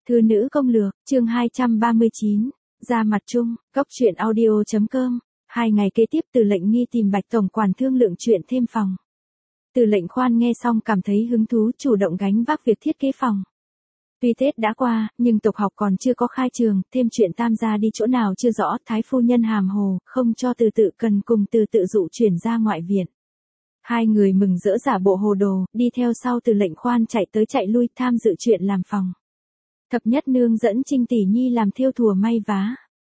Thư nữ công lược, chương 239, ra mặt chung, góc truyện audio.com. 2 ngày kế tiếp Từ Lệnh nghi tìm Bạch tổng quản thương lượng chuyện thêm phòng. Từ Lệnh khoan nghe xong cảm thấy hứng thú, chủ động gánh vác việc thiết kế phòng. Tuy Tết đã qua, nhưng tộc học còn chưa có khai trường, thêm chuyện Tam gia đi chỗ nào chưa rõ, Thái phu nhân hàm hồ, không cho Từ Tự cần cùng Từ Tự dụ chuyển ra ngoại viện. Hai người mừng rỡ giả bộ hồ đồ, đi theo sau Từ Lệnh khoan chạy tới chạy lui tham dự chuyện làm phòng. Thập Nhất Nương dẫn Trinh Tỷ Nhi làm thêu thùa may vá.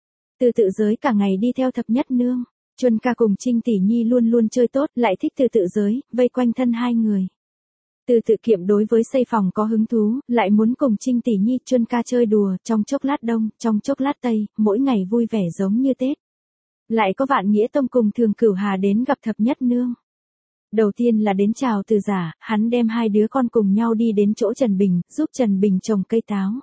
Từ Tự giới cả ngày đi theo Thập Nhất Nương. Chuân ca cùng Trinh Tỷ Nhi luôn luôn chơi tốt, lại thích Từ Tự giới, vây quanh thân hai người. Từ Tự kiệm đối với xây phòng có hứng thú, lại muốn cùng Trinh Tỷ Nhi, Chuân ca chơi đùa, trong chốc lát đông, trong chốc lát tây, mỗi ngày vui vẻ giống như Tết. Lại có Vạn Nghĩa Tông cùng Thường Cửu Hà đến gặp Thập Nhất Nương. Đầu tiên là đến chào Từ giả, hắn đem hai đứa con cùng nhau đi đến chỗ Trần Bình, giúp Trần Bình trồng cây táo.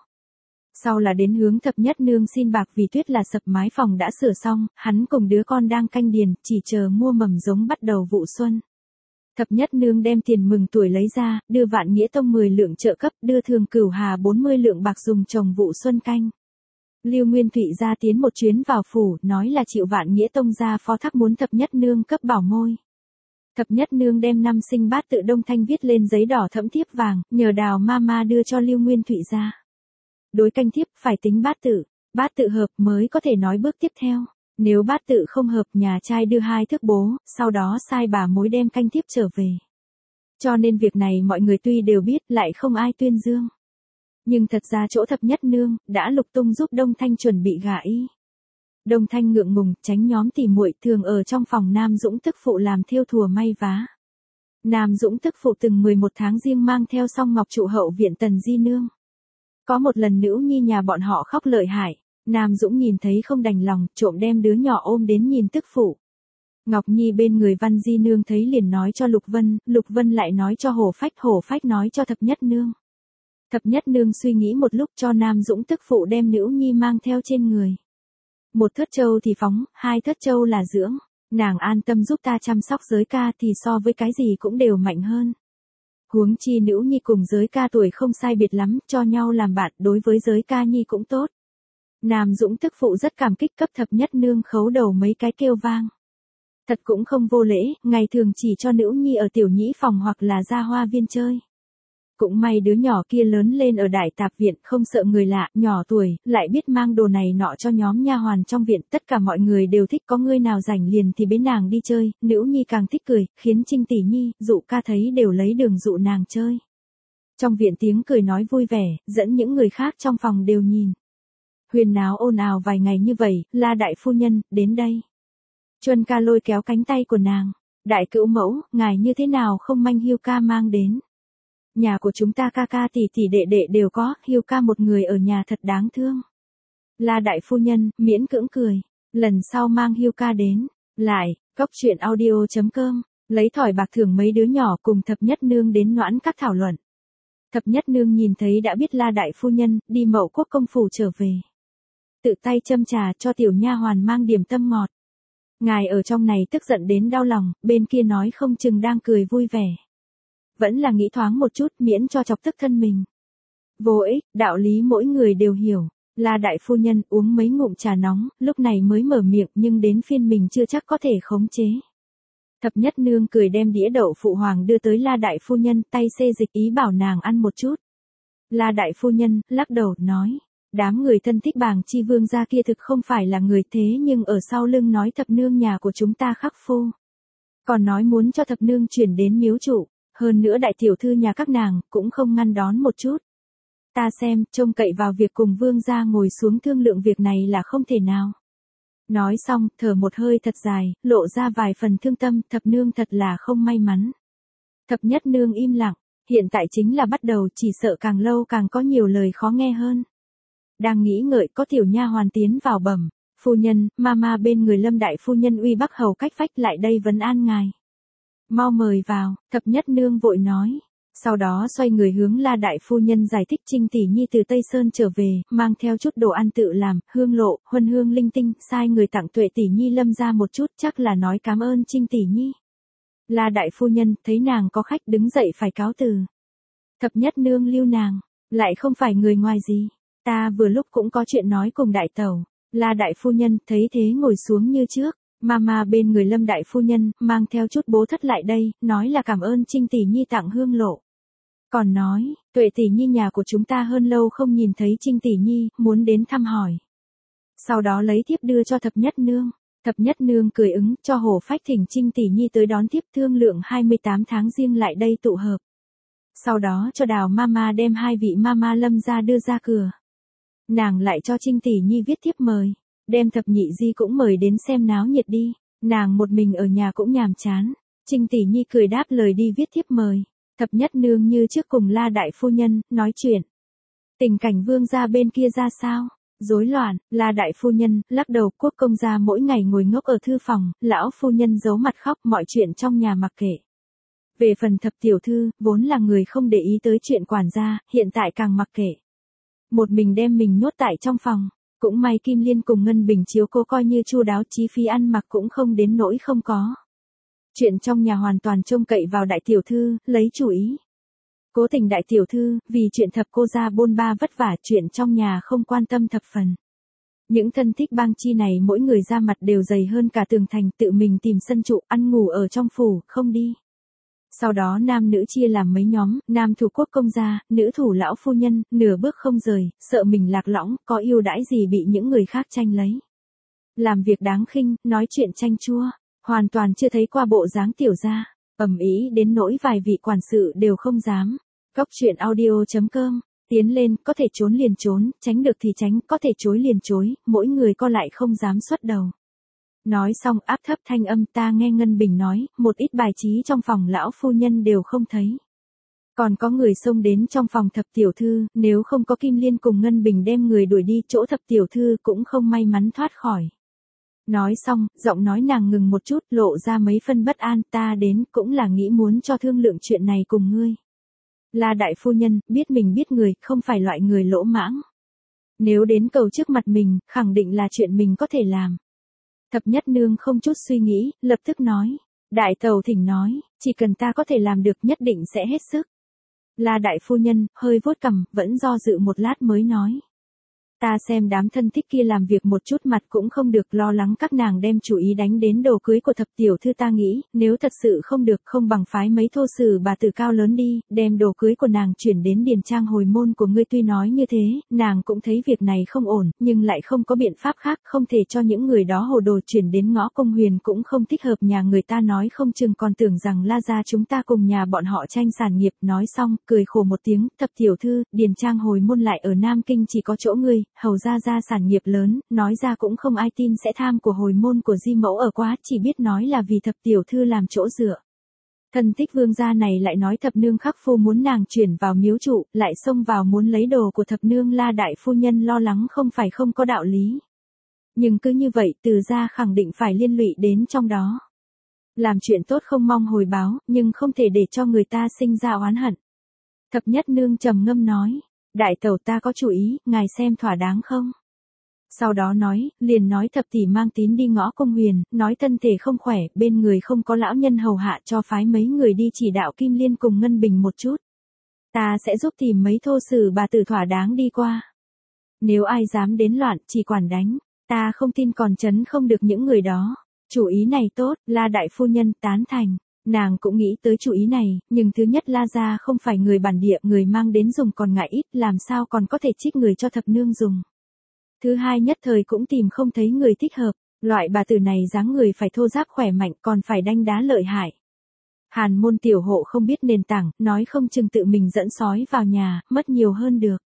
Sau là đến hướng Thập Nhất Nương xin bạc vì Tuyết là sập mái phòng đã sửa xong, hắn cùng đứa con đang canh điền, chỉ chờ mua mầm giống bắt đầu vụ xuân. Thập Nhất Nương đem tiền mừng tuổi lấy ra, đưa Vạn Nghĩa Tông 10 lượng trợ cấp, đưa Thường Cửu Hà 40 lượng bạc dùng trồng vụ xuân canh. Lưu Nguyên Thụy ra tiến một chuyến vào phủ, nói là chịu Vạn Nghĩa Tông ra phó thác muốn Thập Nhất Nương cấp bảo môi. Thập Nhất Nương đem năm sinh bát tự Đông Thanh viết lên giấy đỏ thẫm thiếp vàng, nhờ Đào Mama đưa cho Lưu Nguyên Thụy ra. Đối canh thiếp phải tính bát tự hợp mới có thể nói bước tiếp theo. Nếu bát tự không hợp, nhà trai đưa 2 thước bố, sau đó sai bà mối đem canh thiếp trở về. Cho nên việc này mọi người tuy đều biết, lại không ai tuyên dương. Nhưng thật ra chỗ Thập Nhất Nương đã lục tung giúp Đông Thanh chuẩn bị gả y. Đông Thanh ngượng ngùng, tránh nhóm tỉ muội, thường ở trong phòng Nam Dũng tức phụ làm thêu thùa may vá. Nam Dũng tức phụ từng 11 tháng riêng mang theo song ngọc trụ hậu viện Tần Di Nương. Có một lần nữ nhi nhà bọn họ khóc lợi hại, Nam Dũng nhìn thấy không đành lòng, trộm đem đứa nhỏ ôm đến nhìn tức phụ. Ngọc Nhi bên người Văn Di Nương thấy liền nói cho Lục Vân lại nói cho Hổ Phách nói cho Thập Nhất Nương. Thập Nhất Nương suy nghĩ một lúc cho Nam Dũng tức phụ đem nữ nhi mang theo trên người. 1 thớt trâu thì phóng, 2 thớt trâu là dưỡng, nàng an tâm giúp ta chăm sóc Giới ca thì so với cái gì cũng đều mạnh hơn. Huống chi nữ nhi cùng Giới ca tuổi không sai biệt lắm, cho nhau làm bạn, đối với Giới ca nhi cũng tốt. Nam Dũng tức phụ rất cảm kích, cấp Thập Nhất Nương khấu đầu mấy cái kêu vang. Thật cũng không vô lễ, ngày thường chỉ cho nữ nhi ở tiểu nhĩ phòng hoặc là ra hoa viên chơi. Cũng may đứa nhỏ kia lớn lên ở đại tạp viện, không sợ người lạ, nhỏ tuổi, lại biết mang đồ này nọ cho nhóm nha hoàn trong viện, tất cả mọi người đều thích, có người nào rảnh liền thì bế nàng đi chơi, nữ nhi càng thích cười, khiến Trinh Tỷ Nhi, Dụ ca thấy đều lấy đường dụ nàng chơi. Trong viện tiếng cười nói vui vẻ, dẫn những người khác trong phòng đều nhìn. Huyền náo ồn ào vài ngày như vậy, La đại phu nhân, đến đây. Chuân ca lôi kéo cánh tay của nàng, đại cữu mẫu, ngài như thế nào không manh Hiêu ca mang đến. Nhà của chúng ta ca ca tỷ tỷ đệ đệ đều có, Hiêu ca một người ở nhà thật đáng thương. La đại phu nhân, miễn cưỡng cười, lần sau mang Hiêu ca đến, lại, góc truyện audio.com, lấy thỏi bạc thưởng mấy đứa nhỏ cùng Thập Nhất Nương đến Noãn Các thảo luận. Thập Nhất Nương nhìn thấy đã biết La đại phu nhân, đi Mậu Quốc công phủ trở về. Tự tay châm trà cho tiểu nha hoàn mang điểm tâm ngọt. Ngài ở trong này tức giận đến đau lòng, bên kia nói không chừng đang cười vui vẻ. Vẫn là nghĩ thoáng một chút miễn cho chọc tức thân mình. Vô ích, đạo lý mỗi người đều hiểu. La đại phu nhân uống mấy ngụm trà nóng, lúc này mới mở miệng nhưng đến phiên mình chưa chắc có thể khống chế. Thập Nhất Nương cười đem đĩa đậu phụ hoàng đưa tới La đại phu nhân, tay xê dịch ý bảo nàng ăn một chút. La đại phu nhân lắc đầu nói, đám người thân thích Bàng Chi Vương gia kia thực không phải là người, thế nhưng ở sau lưng nói Thập Nương nhà của chúng ta khắc phu. Còn nói muốn cho Thập Nương chuyển đến miếu trụ. Hơn nữa đại tiểu thư nhà các nàng, cũng không ngăn đón một chút. Ta xem, trông cậy vào việc cùng vương gia ngồi xuống thương lượng việc này là không thể nào. Nói xong, thở một hơi thật dài, lộ ra vài phần thương tâm, Thập Nương thật là không may mắn. Thập Nhất Nương im lặng, hiện tại chính là bắt đầu, chỉ sợ càng lâu càng có nhiều lời khó nghe hơn. Đang nghĩ ngợi có tiểu nha hoàn tiến vào bẩm, phu nhân, mama bên người Lâm đại phu nhân uy Bắc hầu cách phách lại đây vấn an ngài. Mau mời vào, Thập Nhất Nương vội nói. Sau đó xoay người hướng La đại phu nhân giải thích Trinh Tỷ Nhi từ Tây Sơn trở về, mang theo chút đồ ăn tự làm, hương lộ, huân hương linh tinh, sai người tặng Tuệ Tỷ Nhi Lâm ra một chút, chắc là nói cảm ơn Trinh Tỷ Nhi. La đại phu nhân thấy nàng có khách đứng dậy phải cáo từ. Thập Nhất Nương lưu nàng, lại không phải người ngoài gì. Ta vừa lúc cũng có chuyện nói cùng đại tẩu. La đại phu nhân thấy thế ngồi xuống như trước. Mama bên người Lâm đại phu nhân, mang theo chút bố thất lại đây, nói là cảm ơn Trinh tỷ nhi tặng hương lộ. Còn nói, Tuệ tỷ nhi nhà của chúng ta hơn lâu không nhìn thấy Trinh tỷ nhi, muốn đến thăm hỏi. Sau đó lấy thiếp đưa cho thập nhất nương. Thập nhất nương cười ứng, cho Hồ Phách thỉnh Trinh tỷ nhi tới đón thiếp, thương lượng 28 tháng riêng lại đây tụ hợp. Sau đó cho Đào mama đem 2 vị mama Lâm ra đưa ra cửa. Nàng lại cho Trinh tỷ nhi viết thiếp mời, đem thập nhị di cũng mời đến xem náo nhiệt đi. Nàng một mình ở nhà cũng nhàm chán. Trinh tỷ nhi cười đáp lời đi viết thiếp mời. Thập nhất nương như trước cùng La đại phu nhân nói chuyện. Tình cảnh vương gia bên kia ra sao? Rối loạn. La đại phu nhân lắc đầu. Quốc công gia mỗi ngày ngồi ngốc ở thư phòng, lão phu nhân giấu mặt khóc, mọi chuyện trong nhà mặc kệ. Về phần thập tiểu thư, vốn là người không để ý tới chuyện quản gia, hiện tại càng mặc kệ. Một mình đem mình nhốt tại trong phòng. Cũng may Kim Liên cùng Ngân Bình chiếu cô coi như chu đáo, chi phí ăn mặc cũng không đến nỗi không có. Chuyện trong nhà hoàn toàn trông cậy vào đại tiểu thư, lấy chủ ý. Cố tình đại tiểu thư, vì chuyện thập cô gia bôn ba vất vả, chuyện trong nhà không quan tâm thập phần. Những thân thích bang chi này mỗi người ra mặt đều dày hơn cả tường thành, tự mình tìm sân trụ, ăn ngủ ở trong phủ, không đi. Sau đó nam nữ chia làm mấy nhóm, nam thủ quốc công gia, nữ thủ lão phu nhân, nửa bước không rời, sợ mình lạc lõng, có yêu đãi gì bị những người khác tranh lấy. Làm việc đáng khinh, nói chuyện chanh chua, hoàn toàn chưa thấy qua bộ dáng tiểu gia, ầm ĩ đến nỗi vài vị quản sự đều không dám. Góc truyện audio.com, tiến lên, có thể trốn liền trốn, tránh được thì tránh, có thể chối liền chối, mỗi người co lại không dám xuất đầu. Nói xong áp thấp thanh âm, ta nghe Ngân Bình nói, một ít bài trí trong phòng lão phu nhân đều không thấy. Còn có người xông đến trong phòng thập tiểu thư, nếu không có Kim Liên cùng Ngân Bình đem người đuổi đi, chỗ thập tiểu thư cũng không may mắn thoát khỏi. Nói xong, giọng nói nàng ngừng một chút, lộ ra mấy phân bất an, ta đến cũng là nghĩ muốn cho thương lượng chuyện này cùng ngươi. La đại phu nhân, biết mình biết người, không phải loại người lỗ mãng. Nếu đến cầu trước mặt mình, khẳng định là chuyện mình có thể làm. Thập nhất nương không chút suy nghĩ, lập tức nói. Đại tẩu thỉnh nói, chỉ cần ta có thể làm được nhất định sẽ hết sức. La đại phu nhân, hơi vuốt cằm, vẫn do dự một lát mới nói. Ta xem đám thân thích kia làm việc một chút mặt cũng không được, lo lắng các nàng đem chủ ý đánh đến đồ cưới của thập tiểu thư, ta nghĩ, nếu thật sự không được, không bằng phái mấy thô sử bà tử cao lớn đi, đem đồ cưới của nàng chuyển đến điền trang hồi môn của ngươi. Tuy nói như thế, nàng cũng thấy việc này không ổn, nhưng lại không có biện pháp khác, không thể cho những người đó hồ đồ chuyển đến ngõ Công Huyền cũng không thích hợp, nhà người ta nói không chừng còn tưởng rằng La gia chúng ta cùng nhà bọn họ tranh sản nghiệp. Nói xong, cười khổ một tiếng, thập tiểu thư, điền trang hồi môn lại ở Nam Kinh chỉ có chỗ ngươi, hầu ra gia sản nghiệp lớn, nói ra cũng không ai tin sẽ tham của hồi môn của di mẫu ở quá, chỉ biết nói là vì thập tiểu thư làm chỗ dựa. Thân thích vương gia này lại nói thập nương khắc phu muốn nàng chuyển vào miếu trụ, lại xông vào muốn lấy đồ của thập nương. La đại phu nhân lo lắng không phải không có đạo lý. Nhưng cứ như vậy, từ gia khẳng định phải liên lụy đến trong đó. Làm chuyện tốt không mong hồi báo, nhưng không thể để cho người ta sinh ra oán hận. Thập nhất nương trầm ngâm nói. Đại tẩu, ta có chủ ý, ngài xem thỏa đáng không? Sau đó liền nói thập tỷ mang tín đi ngõ Công Huyền, nói thân thể không khỏe, bên người không có lão nhân hầu hạ, cho phái mấy người đi chỉ đạo Kim Liên cùng Ngân Bình một chút. Ta sẽ giúp tìm mấy thô sử bà tử thỏa đáng đi qua. Nếu ai dám đến loạn, chỉ quản đánh, ta không tin còn trấn không được những người đó. Chủ ý này tốt, La đại phu nhân tán thành. Nàng cũng nghĩ tới chủ ý này, nhưng thứ nhất La gia không phải người bản địa, người mang đến dùng còn ngại ít, làm sao còn có thể trích người cho thập nương dùng. Thứ hai nhất thời cũng tìm không thấy người thích hợp, loại bà tử này dáng người phải thô ráp khỏe mạnh, còn phải đanh đá lợi hại. Hàn môn tiểu hộ không biết nền tảng, nói không chừng tự mình dẫn sói vào nhà, mất nhiều hơn được.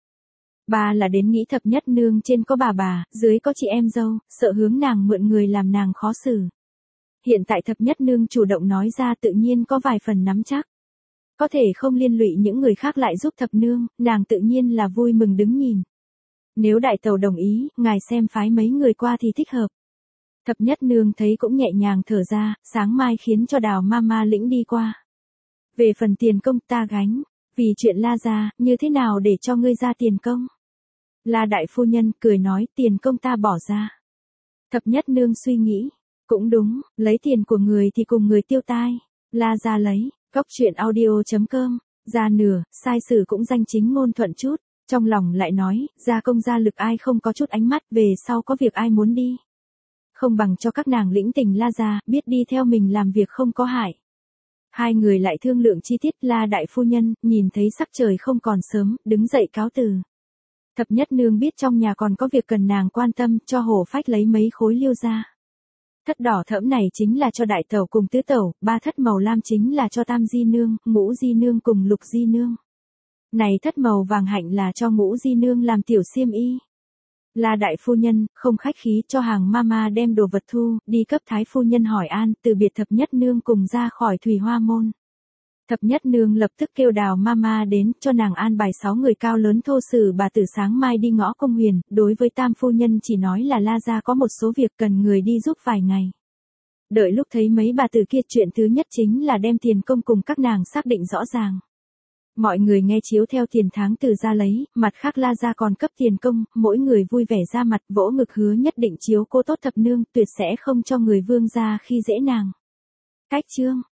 Ba là đến nghĩ thập nhất nương trên có bà, dưới có chị em dâu, sợ hướng nàng mượn người làm nàng khó xử. Hiện tại thập nhất nương chủ động nói ra tự nhiên có vài phần nắm chắc. Có thể không liên lụy những người khác lại giúp thập nương, nàng tự nhiên là vui mừng đứng nhìn. Nếu đại tẩu đồng ý, ngài xem phái mấy người qua thì thích hợp. Thập nhất nương thấy cũng nhẹ nhàng thở ra, sáng mai khiến cho Đào mama lĩnh đi qua. Về phần tiền công ta gánh, vì chuyện La gia, như thế nào để cho ngươi ra tiền công? La đại phu nhân cười nói, tiền công ta bỏ ra. Thập nhất nương suy nghĩ. Cũng đúng, lấy tiền của người thì cùng người tiêu tai. La gia lấy, góc truyện audio.com, ra nửa, sai sử cũng danh chính ngôn thuận chút. Trong lòng lại nói, gia công gia lực ai không có chút ánh mắt, về sau có việc ai muốn đi. Không bằng cho các nàng lĩnh tình La gia, biết đi theo mình làm việc không có hại. Hai người lại thương lượng chi tiết. La đại phu nhân, nhìn thấy sắc trời không còn sớm, đứng dậy cáo từ. Thập nhất nương biết trong nhà còn có việc cần nàng quan tâm, cho Hổ Phách lấy mấy khối liêu ra. Thất đỏ thẫm này chính là cho đại tẩu cùng tứ tẩu, ba thất màu lam chính là cho tam di nương, ngũ di nương cùng lục di nương. Này thất màu vàng hạnh là cho ngũ di nương làm tiểu xiêm y. La đại phu nhân, không khách khí, cho hàng mama đem đồ vật thu, đi cấp thái phu nhân hỏi an, từ biệt thập nhất nương cùng ra khỏi Thủy Hoa môn. Thập nhất nương lập tức kêu Đào mama đến, cho nàng an bài 6 người cao lớn thô sử bà tử sáng mai đi ngõ Công Huyền, đối với tam phu nhân chỉ nói là La gia có một số việc cần người đi giúp vài ngày. Đợi lúc thấy mấy bà tử kia, chuyện thứ nhất chính là đem tiền công cùng các nàng xác định rõ ràng. Mọi người nghe chiếu theo tiền tháng từ ra lấy, mặt khác La gia còn cấp tiền công, mỗi người vui vẻ ra mặt, vỗ ngực hứa nhất định chiếu cô tốt thập nương, tuyệt sẽ không cho người vương gia khi dễ nàng. Cách chương